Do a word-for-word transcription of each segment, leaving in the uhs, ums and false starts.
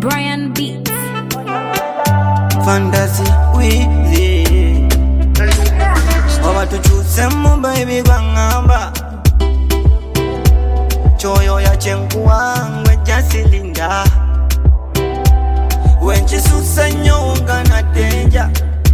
Brian Beats. Fantasy with it. Over to choose some baby gwangamba. Choyo ya chenkuangwe jasilinda. Wenchi susanyo na danger.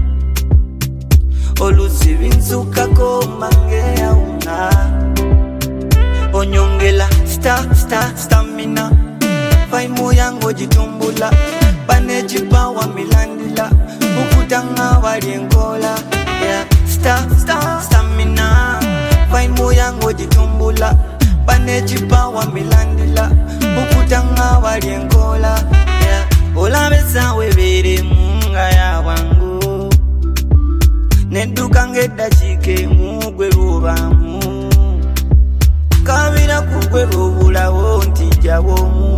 Olusi vinsuka komange ya una. Onyongela star star stamina. Faimu yango jitumbula. Baneji power milandila. Ukutanga waliengola. Yeah, star star stamina. Faimu yango jitumbula. Baneji power milandila. Ukutanga waliengola. Yeah, ola besa webere munga ya wangu. Neduka ngeda chike mugwe rubamu. Kabira kugwe rubula wontija womu.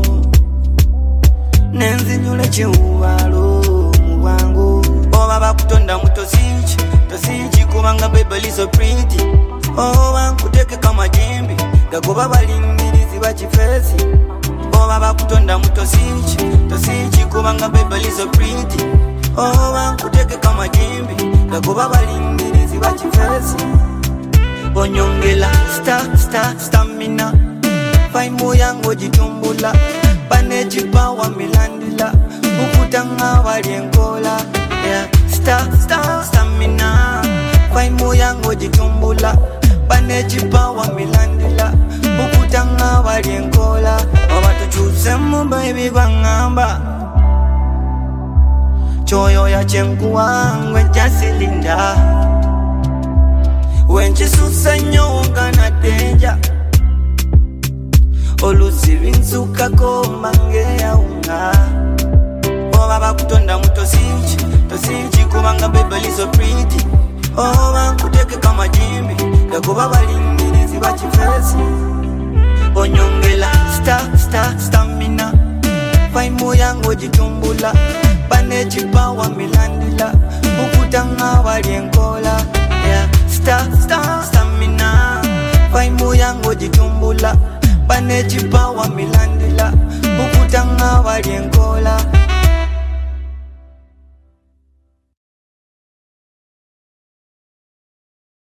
Nenzi nyule chiwalo muwangu. Oba bakutonda mutosichi. Tosichi kubanga baby so pretty. Oba nkuteke kama jimbi. Gagoba balingirizi bachifesi. Oba bakutonda mutosichi. Tosichi kubanga baby so pretty. Oba nkuteke kama jimbi. Gagoba balingirizi bachifesi. Onyongela star star stamina. Faimu yango jitumbula. Baneji power milandila. Ukutanga waliengola. Yeah, star star stamina. Faimu yango jitumbula. Baneji power milandila. Ukutanga waliengola. Oba tuchuse mu baby gwangamba. Choyo ya chenkuangwe jasilinda. Wenchi susanyo na danger. Olusi vinsuka komange ya unga. Oba bakutonda mutosichi. Tosichi kubanga baby so pretty. Oba nkuteke kama jimbi. Gagoba balingirizi bachifesi. Onyongela star star stamina. Faimu yango jitumbula. Baneji power milandila. Ukutanga waliengola. Yeah, star star stamina. Faimu yango jitumbula. Baneji power milandila. Ukutanga waliengola.